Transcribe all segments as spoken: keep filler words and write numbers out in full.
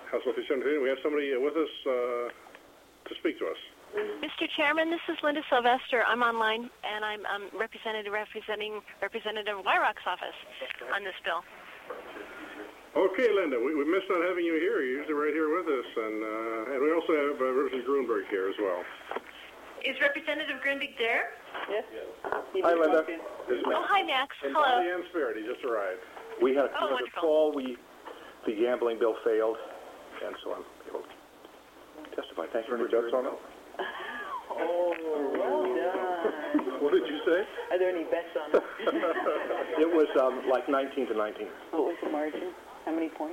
House Bill three seventy-three. We have somebody uh, with us uh, to speak to us. Mister Chairman, this is Linda Sylvester. I'm online, and I'm um, representative representing Representative Weirach's office on this bill. Okay, Linda, we, we missed not having you here. You're usually right here with us, and uh, and we also have uh, Representative Grunberg here as well. Is Representative Grunberg there? Yes. Hi, Linda. Oh, hi, Max. And Hello. Diane Spirit, he just arrived. We had Oh, another wonderful. call. We, the gambling bill failed, and so I'm able to testify. Thank you for Bets on it? Oh, well done. What did you say? Are there any bets on it? It was um, like nineteen to nineteen. What was the margin? How many points?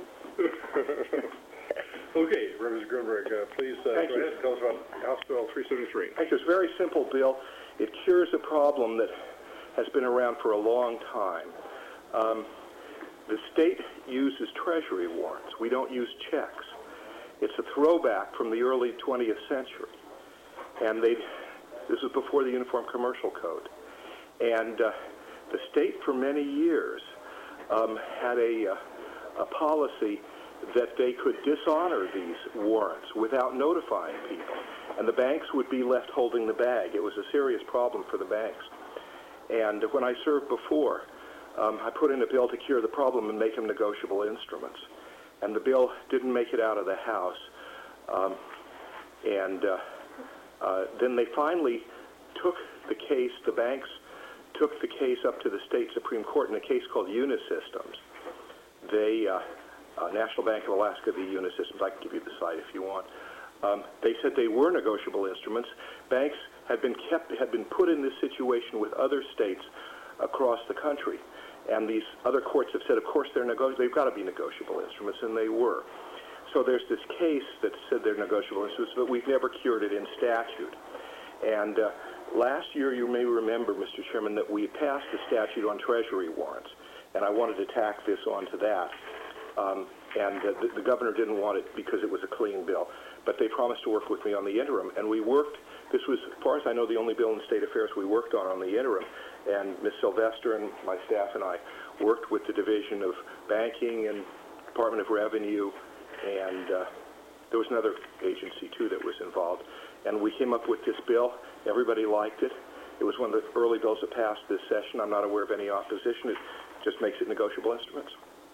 Okay, Representative Grunberg, uh, please uh, go Thank you. ahead and tell us about House Bill three seventy-three. Thank you. It's a very simple bill. It cures a problem that has been around for a long time. Um, the state uses treasury warrants. We don't use checks. It's a throwback from the early twentieth century. And they, this was before the Uniform Commercial Code. And uh, the state for many years um, had a, uh, a policy that they could dishonor these warrants without notifying people. And the banks would be left holding the bag. It was a serious problem for the banks. And when I served before, um, I put in a bill to cure the problem and make them negotiable instruments. And the bill didn't make it out of the House. Um, and uh, uh, then they finally took the case, the banks took the case up to the state Supreme Court in a case called Unisystems. They, uh, uh, National Bank of Alaska, the Unisystems, I can give you the site if you want. Um, they said they were negotiable instruments. Banks had been kept, had been put in this situation with other states across the country. And these other courts have said, of course, they're nego- they've got to be negotiable instruments, and they were. So there's this case that said they're negotiable instruments, but we've never cured it in statute. And uh, last year, you may remember, Mister Chairman, that we passed a statute on treasury warrants, and I wanted to tack this onto that. Um, and uh, the, the governor didn't want it because it was a clean bill, but they promised to work with me on the interim, and we worked. This was, as far as I know, the only bill in state affairs we worked on on the interim, and Miz Sylvester and my staff and I worked with the Division of Banking and Department of Revenue, and uh, there was another agency, too, that was involved. And we came up with this bill. Everybody liked it. It was one of the early bills that passed this session. I'm not aware of any opposition. It just makes it negotiable instruments.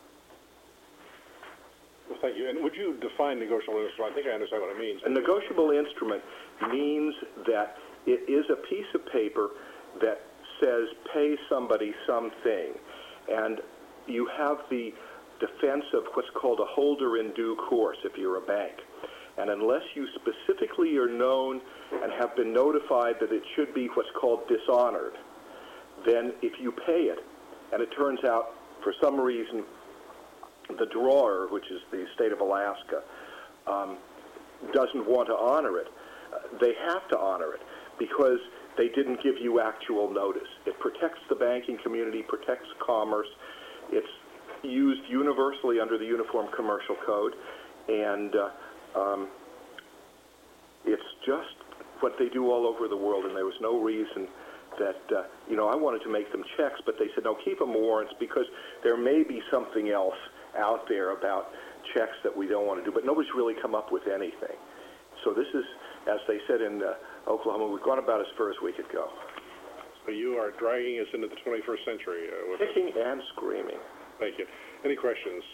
Well, thank you. And would you define negotiable instrument? I think I understand what it means. A negotiable instrument means that it is a piece of paper that says pay somebody something, and you have the defense of what's called a holder in due course if you're a bank. And unless you specifically are known and have been notified that it should be what's called dishonored, then if you pay it, and it turns out for some reason the drawer, which is the state of Alaska, um, doesn't want to honor it, uh, they have to honor it because they didn't give you actual notice. It protects the banking community, protects commerce. It's used universally under the Uniform Commercial Code, and uh, um, it's just what they do all over the world, and there was no reason that, uh, you know, I wanted to make them checks, but they said, no, keep them warrants because there may be something else out there about checks that we don't want to do, but nobody's really come up with anything. So this is, as they said in uh, Oklahoma, we've gone about as far as we could go. So you are dragging us into the twenty-first century. Uh, with Kicking and screaming. Thank you. Any questions?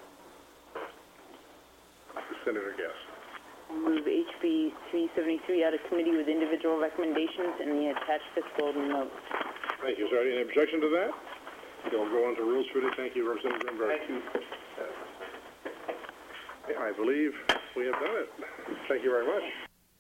Senator Guest. I'll move H B three seventy-three out of committee with individual recommendations and the attached fiscal note. Thank you. Is there any objection to that? We'll go on to Rules Committee. Thank you, Representative Grunberg. Thank you. Yeah, I believe we have done it. Thank you very much.